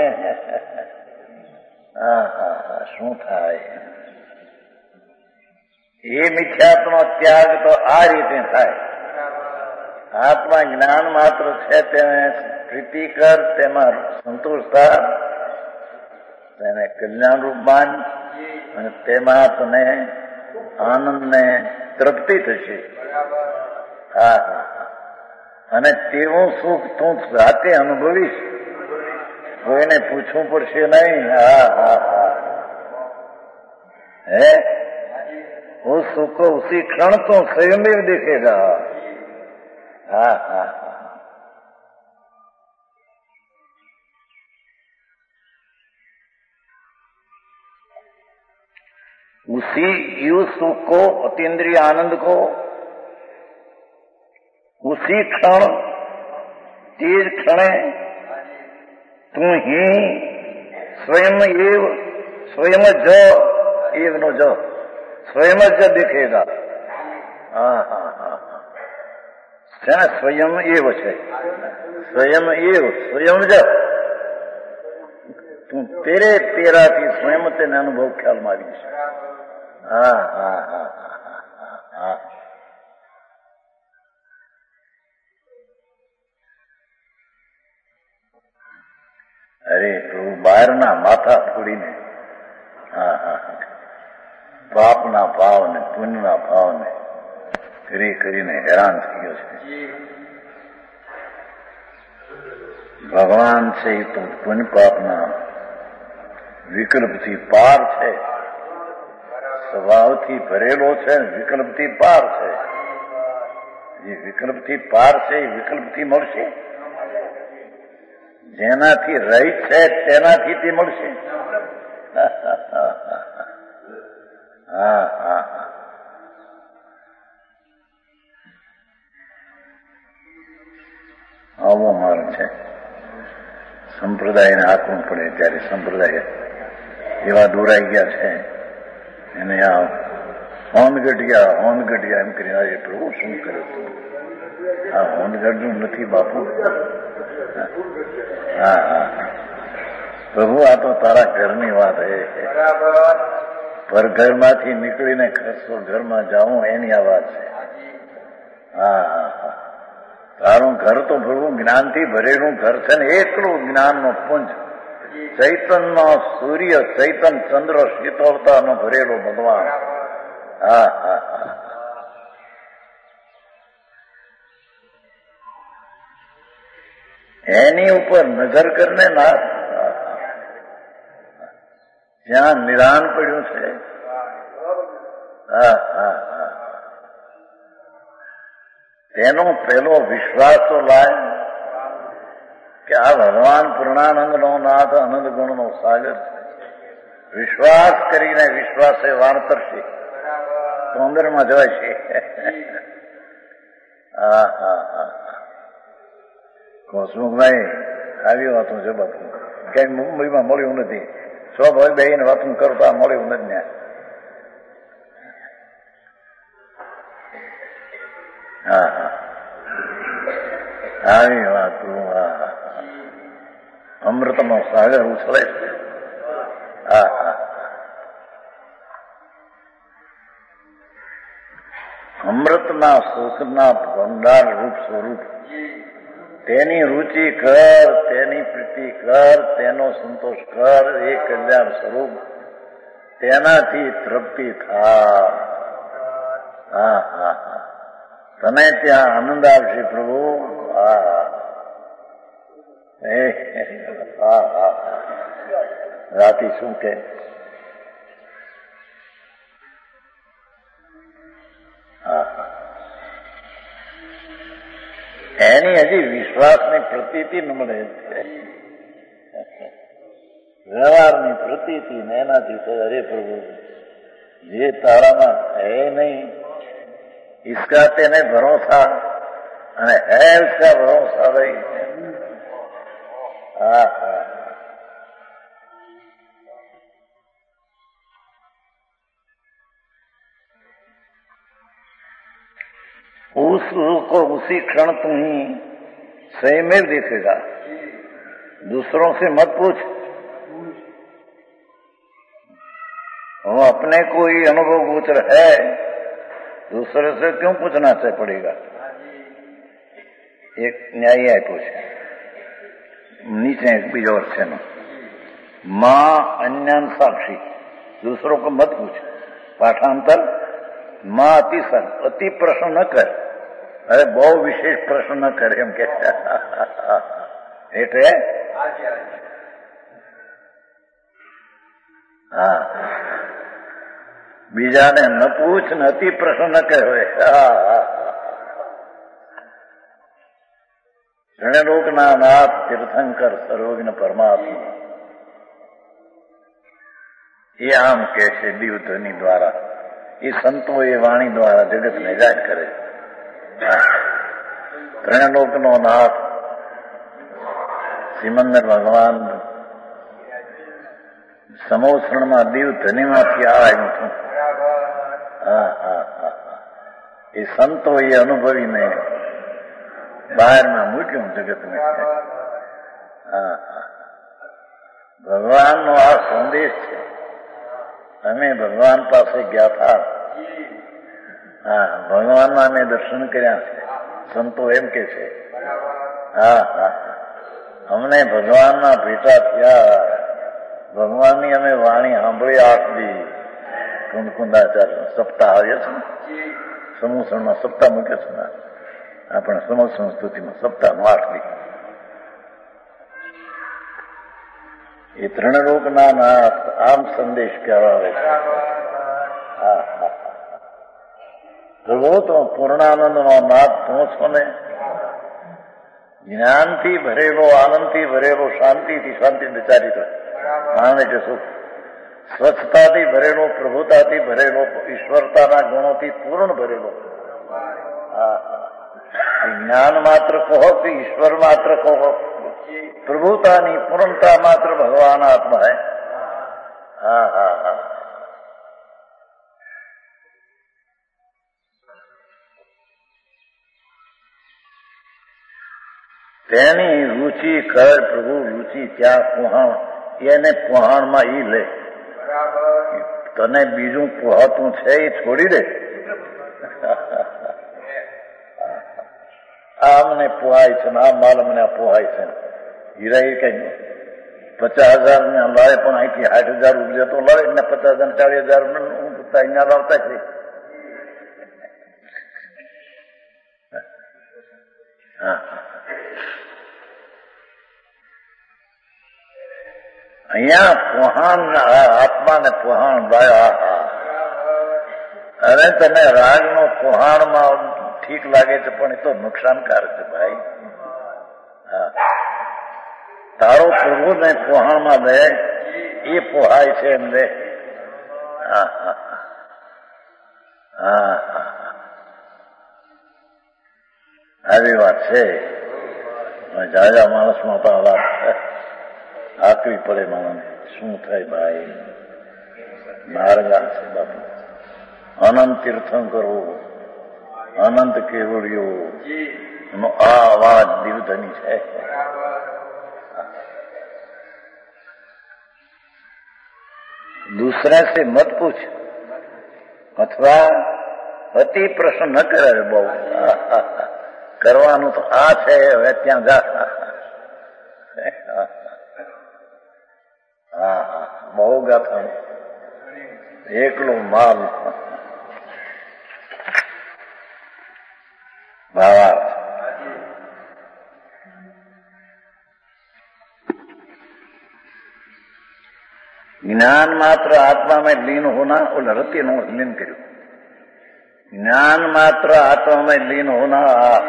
હા હા હા શું થાય એ મિથ્યાત્મનો ત્યાગ તો આ રીતે થાય આત્મા જ્ઞાન માત્ર છે તેને પ્રીતિ કર તેમાં સંતોષ થાય તેને કલ્યાણ રૂપ માન અને તેમાં તને આનંદ ને તૃપ્તિ થશે હા હા અને તેવું સુખ તું જાતે અનુભવીશ કોઈને પૂછવું પડશે નહીં હા હા હા હે वो सुख को उसी क्षण तो स्वयं में दिखेगा हाँ हाँ हाँ उसी युग सुख को अतीन्द्रिय आनंद को उसी क्षण तेज क्षणे तू ही स्वयं एव स्वयं ज एव नो ज स्वयं ज दिखेगा हाँ हाँ हाँ है ना स्वयं एव છે स्वयं एव स्वयं ज તું તેરે તેરાથી સ્વયં તેને અનુભવ ખ્યાલમાં આવી છે હા હા હા હા હા અરે પ્રભુ બહારના માથા ફોડીને હા હા પાપના ભાવને પુણ્યના ભાવને કરી કરીને હેરાન થઈ ગયો છે ભગવાન છે એ તો પુણ્ય પાપના વિકલ્પથી પાર છે સ્વભાવથી ભરેલો છે વિકલ્પથી પાર છે જે વિકલ્પથી પાર છે એ વિકલ્પથી મળશે જેનાથી રહિત છે તેનાથી તે મળશે હા હા આવો માર્ગ છે સંપ્રદાયને આંકવું પડે ત્યારે સંપ્રદાય એવા દોરાઈ ગયા છે એને આ હોનગઢિયા હોનગઢિયા એમ કરીને આજે પ્રભુ શું કર્યું તું આ હોનગઢનું નથી બાપુ હા હા પ્રભુ આ તો તારા ઘરની વાત હે પર ઘરમાંથી નીકળીને ખસો ઘરમાં જાઉં એની આ વાત છે હા હા હા તારું ઘર તો પ્રભુ જ્ઞાનથી ભરેલું ઘર છે ને એકલું જ્ઞાનનો પુંજ ચૈતનનો સૂર્ય ચૈતન ચંદ્ર શીતળતાનો ભરેલો ભગવાન હા હા હા એની ઉપર નજર કરને ના જ્યાં નિદાન પડ્યું છે હા હા હા તેનો પેલો વિશ્વાસ તો લાય કે આ ભગવાન પૂર્ણાનંદનો નાથ આનંદ ગુણનો સાગર છે વિશ્વાસ કરીને વિશ્વાસે વાણતરશે તો અંદરમાં જવાય છે હા હા હા કોસમુખભાઈ આવી વાતો છે બાપુ કઈ મુંબઈમાં મળ્યું નથી સો ભાઈ બેન વાતું કરતા મળ્યું નથી ને હા હા આવી વાતો. અમૃતનો સાગર ઉછળે છે. હા હા અમૃતના સુખના ભંડાર રૂપ સ્વરૂપ તેની રુચિ કર, તેની પ્રીતિ કર, તેનો સંતોષ કર, એ કલ્યાણ સ્વરૂપ તેનાથી તૃપ્તિ થા. હા હા હા તને ત્યાં આનંદ આવશે પ્રભુ. હા હા હા રાતી શું કે એની હજી વિશ્વાસની પ્રતીતિ ન મળે છે. વ્યવહારની પ્રતીતિ ને એનાથી અરે પ્રભુ જે તારામાં હે નહીં इसका तेने भरोसा અને હે इसका भरोसा भाई. હા હા उसको उसी क्षण तुम ही सही में देखेगा. दूसरों से मत पूछ. वो अपने को ही अनुभव गोचर है, दूसरे से क्यों पूछना से पड़ेगा. एक न्यायी आप्यो છે નીચે એક બીજો વર્ષ છે माँ अन्यान साक्षी दूसरों को मत पूछ. पाठांतर माँ अति सर अति प्रश्न न कर. अरे બહુ વિશેષ પ્રશ્ન ન કરે એમ કે એટલે હા બીજાને ન પૂછ ને અતિ પ્રશ્ન ન કહેવાય. ત્રણલોકના નાથ તીર્થંકર સર્વજ્ઞ પરમાત્મા એ આમ કે છે દીવધ્વનિ દ્વારા. એ સંતો એ વાણી દ્વારા જગતને જાહેર કરે. ત્રણલોકનો નાથ સિમંદર ભગવાન સમોસરણમાં દીવધ્વનિમાંથી આવ્યું છું. હા હા હા એ સંતો એ અનુભવીને બહારમાં મૂક્યું જગતને. હા હા ભગવાનનો આ સંદેશ છે. અમે ભગવાન પાસે ગયા હતા. હા ભગવાનના અમે દર્શન કર્યા છે. સંતો એમ કે છે. હા હા અમને ભગવાનના ભેટા થયા. ભગવાનની અમે વાણી સાંભળી. આઠદી કુંદકુંદાચાર્ય સપ્તાહ આવ્યા છે ને સમૂસણમાં સપ્તાહ મૂકે છે ને આપણે સમૂહ સંસ્કૃતિમાં સપ્તાહનું આઠદી. એ ત્રણલોકના નાથ આમ સંદેશ કહેવાવે છે. હા હા પ્રભુ તો પૂર્ણાનંદનો નાથ પહોંચો ને. જ્ઞાનથી ભરેલો, આનંદથી ભરેલો, શાંતિથી શાંતિ વિચારિત આનંદ કે સુખ, સ્વચ્છતાથી ભરેલો, પ્રભુતાથી ભરેલો, ઈશ્વરતાના ગુણોથી પૂર્ણ ભરેલો. હા જ્ઞાન માત્ર કહો કે ઈશ્વર માત્ર કહો, પ્રભુતાની પૂર્ણતા માત્ર ભગવાન આત્મા હૈ. હા હા હા તેની રુચિ કર પ્રભુ. રુચિ ત્યાં પોહાણ એને પોહાણમાં ઈ લે. તને બીજું પોહાતું છે એ છોડી દે. આ મને પોહાય છે ને આ માલ મને પોહાય છે. હીરા એ કઈ પચાસ હજાર ને લાવે પણ અહીંથી આઠ હજાર રૂપિયા તો લાવે ને પચાસ હજાર ચાલીસ હજાર અહીંયા લાવતા છે. હા અહીંયા પોહાણ આત્માને પોહાણ લાયા. અને તને રાગનો પોહાણમાં ઠીક લાગે છે પણ એ તો નુકસાનકારક છે ભાઈ. હા તારો પ્રભુને પોહાણમાં લે એ પોહાય છે એમ લે. હા હા હા હા આવી વાત છે. જાજા માણસમાં પણ વાત આકરી પડે. માણસ શું થાય ભાઈ. માર્ગા છે બાપુ. અનંત તીર્થં કરવું અનંત કેવળિયો આ અવાજ દિવ્યધ્વનિ છે. दूसरे से मत पूछ अथवा अति प्रश्न न करे. બહુ કરવાનું તો આ છે, હવે ત્યાં જા. હા હા બહુ ગાથા એકલો માલ. ભાવાર્થ ज्ञान मात्र आत्मा में लीन होना और रत्य नो लीन करो. ज्ञान मात्र आत्मा में लीन होना.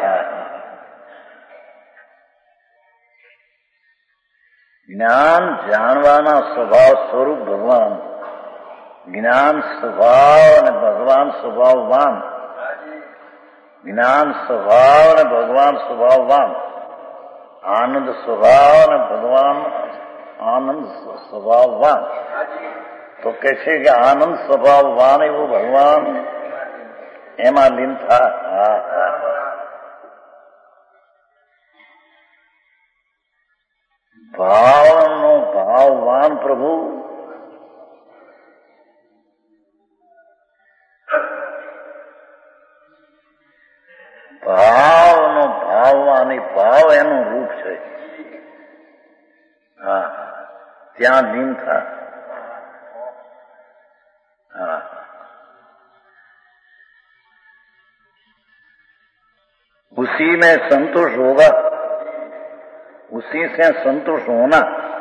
ज्ञान जानवाना स्वभाव स्वरूप भगवान. ज्ञान स्वभाव ने भगवान स्वभाववान. ज्ञान स्वभाव ने भगवान स्वभाववान. आनंद स्वभाव ने भगवान आनंद स्वभाववान. तो कैसे कि आनंद स्वभाववान है वो भगवान एमा लीन था. भाव नो भाववान प्रभु भाव नो भाववान भाव एનું રૂપ છે. હા ત્યાં લીન था. हाँ उसी में संतोष होगा, उसी से संतोष होना.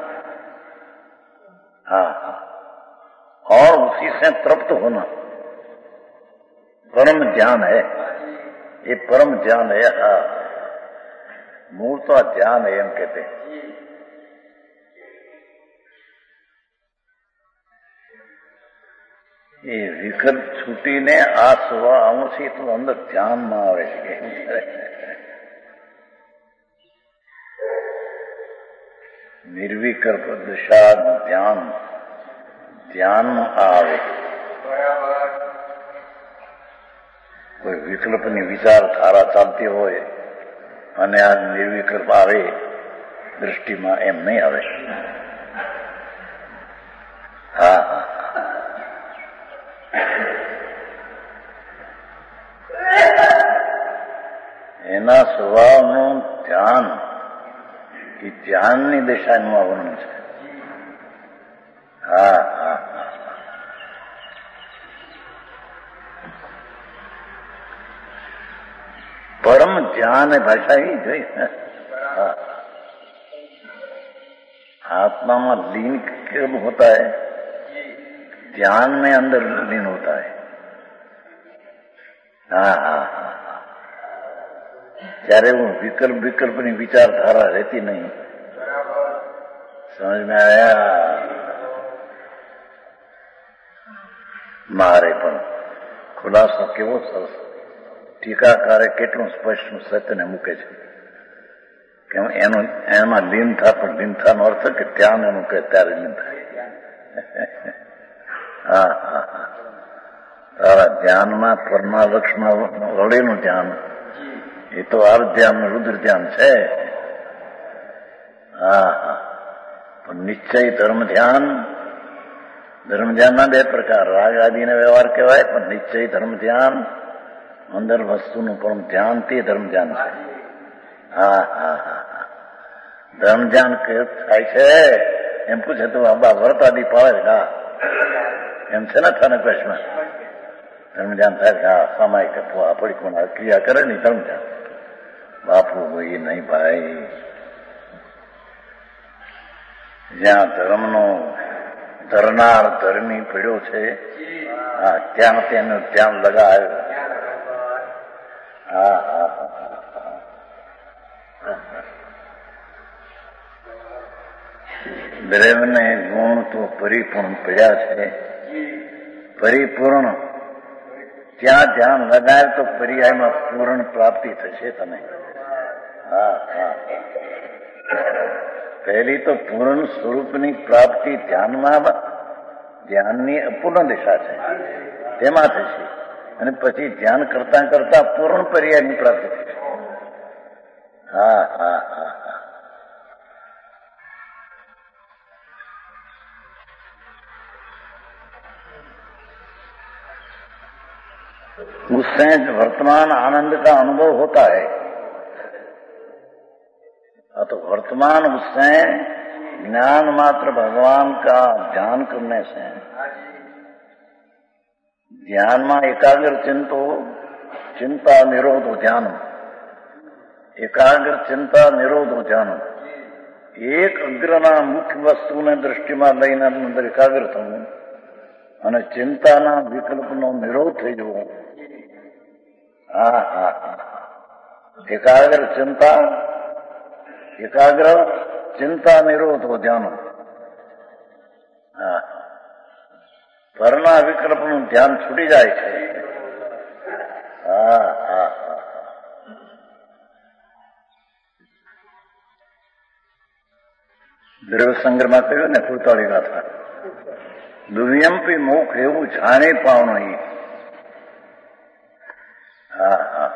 हाँ और उसी से तृप्त होना परम ध्यान है. ये परम ध्यान है. हाँ मूल तो ध्यान है हम कहते हैं. એ વિકલ્પ છૂટીને આ સ્વ આવું તો અંદર ધ્યાનમાં આવે છે. નિર્વિકલ્પ દશા ધ્યાન ધ્યાનમાં આવે. કોઈ વિકલ્પની વિચારધારા ચાલતી હોય અને આ નિર્વિકલ્પ આવે દૃષ્ટિમાં, એમ નહીં આવે. હા હા એના સ્વભાવનું ધ્યાન એ ધ્યાનની દિશાનું આવરણ છે. હા હા परम ध्यान है. भाषा ही जो आत्मा में लीन कब होता है? ध्यान में अंदर लीन होता है. हाँ हाँ हाँ ત્યારે वो विकल्प विकल्प ની વિચારધારા રહેતી नहीं. समझ में आया? મારે પણ ખુલાસો કેવો સરસ ટીકાકારે કેટલું સ્પષ્ટ સત્યને મૂકે છે કે એનું એમાં લીન થા. પણ લીન થાનો અર્થ કે ધ્યાન એનું કે ત્યારે લીન થાય. હા હા હા તારા ધ્યાનમાં પરમાલક્ષમાં વળેલું ધ્યાન એ તો આર ધ્યાન રુદ્ર ધ્યાન છે. હા હા પણ નિશ્ચય ધર્મ ધ્યાન. ધર્મ ધ્યાનના બે પ્રકાર, રાગ આદિને વ્યવહાર કહેવાય, પણ નિશ્ચય ધર્મ ધ્યાન અંદર વસ્તુનું પણ ધ્યાન તે ધર્મ ધ્યાન છે. હા હા હા ધર્મ ધ્યાન થાય છે એમ પૂછે તો આબા વ્રત આદિ પાળે. હા એમ છે ને તને પ્રશ્ન. ધર્મ ધ્યાન થાય કે હા સામાયિક અથવા આપણી કોણ ક્રિયા કરે ને ધર્મ ધ્યાન. બાપુ એ નહીં ભાઈ. જ્યાં ધર્મનો ધરનાર ધર્મી પડ્યો છે હા ત્યાં તેનું ધ્યાન લગાવે. હા હા દ્રવ્યને ગુણ તો પરિપૂર્ણ પડ્યા છે. પરિપૂર્ણ ત્યાં ધ્યાન લગાવે તો પર્યાયમાં પૂર્ણ પ્રાપ્તિ થશે તને. હા હા પહેલી તો પૂર્ણ સ્વરૂપની પ્રાપ્તિ ધ્યાનમાં ધ્યાનની અપૂર્ણ દિશા છે તેમાં થશે. અને પછી ધ્યાન કરતા કરતા પૂર્ણ પર્યાયની પ્રાપ્તિ થઈ. હા હા હા હા उससे वर्तमान आनंद का अनुभव होता है. तो वर्तमान उससे ज्ञान मात्र भगवान का ध्यान करने से ध्यान में एकाग्र चिंतो चिंता निरोधो ध्यान एकाग्र चिंता निरोधो ध्यान एक અગ્રના મુખ્ય વસ્તુને દૃષ્ટિમાં લઈને અંદર એકાગ્ર થવું અને ચિંતાના વિકલ્પનો નિરોધ થઈ જવો. હા હા હા એકાગ્ર ચિંતા એકાગ્ર ચિંતા નિરોધો ધ્યાન. હા પરના વિકલ્પનું ધ્યાન છૂટી જાય છે. હા હા હા દ્રવ્ય સંગ્રહમાં કહ્યું ને કુર્તાળી ગાથા દુર્યંપી મુખ એવું જાણે પાવનો. હા હા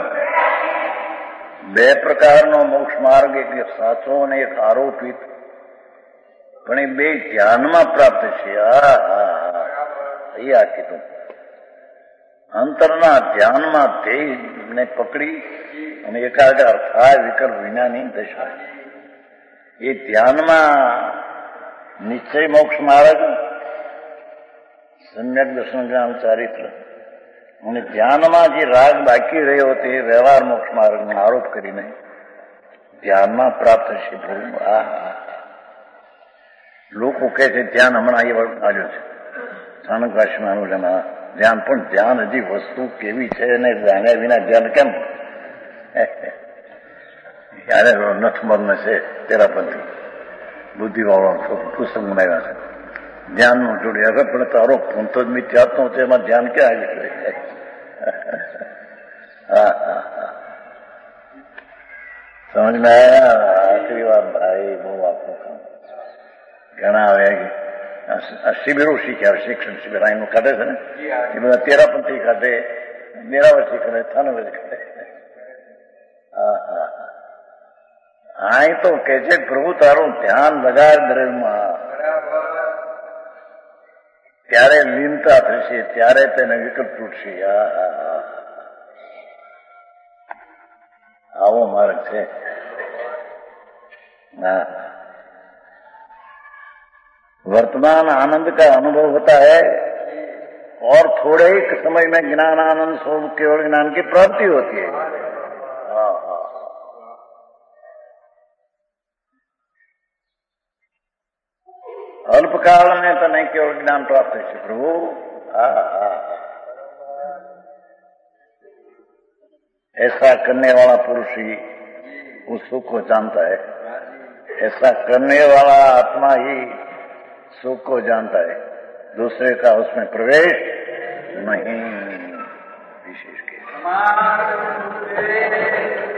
બે પ્રકારનો મોક્ષ માર્ગ, એક સાચો અને એક આરોપિત, પણ એ બે ધ્યાનમાં પ્રાપ્ત છે. હા હા હા એ આ કીધું અંતરના ધ્યાનમાં ધ્યેયને પકડી અને એકાગ્ર થાય વિકલ્પ વિનાની દશા. એ ધ્યાનમાં નિશ્ચય મોક્ષ માર્ગ, સમ્યક દર્શન જ્ઞાન ચારિત્ર, અને ધ્યાનમાં જે રાગ બાકી રહ્યો તે વ્યવહાર મોક્ષ માર્ગનો આરોપ કરીને ધ્યાનમાં પ્રાપ્ત છે. પ્રભુ આ લોકો કહે છે ધ્યાન હમણાં એ આવ્યો છે સ્થાનકવાસીમાં ધ્યાન, પણ ધ્યાન હજી વસ્તુ કેવી છે અને જાણ્યા વિના ધ્યાન કેમ? યારે નથમગ્ન છે તેરાપંથી બુદ્ધિવાળો પુસ્તક બનાવ્યા છે ધ્યાનનું જોડે. હવે પણ તારો પૂંતો જ મિથ્યાત્મો છે, એમાં ધ્યાન ક્યાં આવી ગયું? હા હા હા સમજમાં આવ્યા? આખરી વાત ભાઈ બહુ આપણું કામ. ઘણા આવે શિબિરો શીખ્યા, શિક્ષણ શિબિર અહીંનું કાઢે છે ને એ બધા તેરાપંથી કાઢે, મેરાવસી કરે, થાનવસી કાઢે. હા હા અહીં તો કે છે પ્રભુ તારું ધ્યાન લગાડ દ્રવ્યમાં, ત્યારે લીનતા થશે, ત્યારે તેને વિકલ્પ તૂટશે. આવો માર્ગ છે. હા वर्तमान आनंद का अनुभव होता है और थोड़े एक समय में ज्ञान आनंद स्वरूप केवल ज्ञान की प्राप्ति होती है. हाँ हाँ अल्पकाल में तो नहीं केवल ज्ञान प्राप्त है प्रभु. हाँ हाँ ऐसा करने वाला पुरुष ही उस सुख को जानता है. ऐसा करने वाला आत्मा ही सुख को जानता है, दूसरे का उसमें प्रवेश नहीं. विशेष के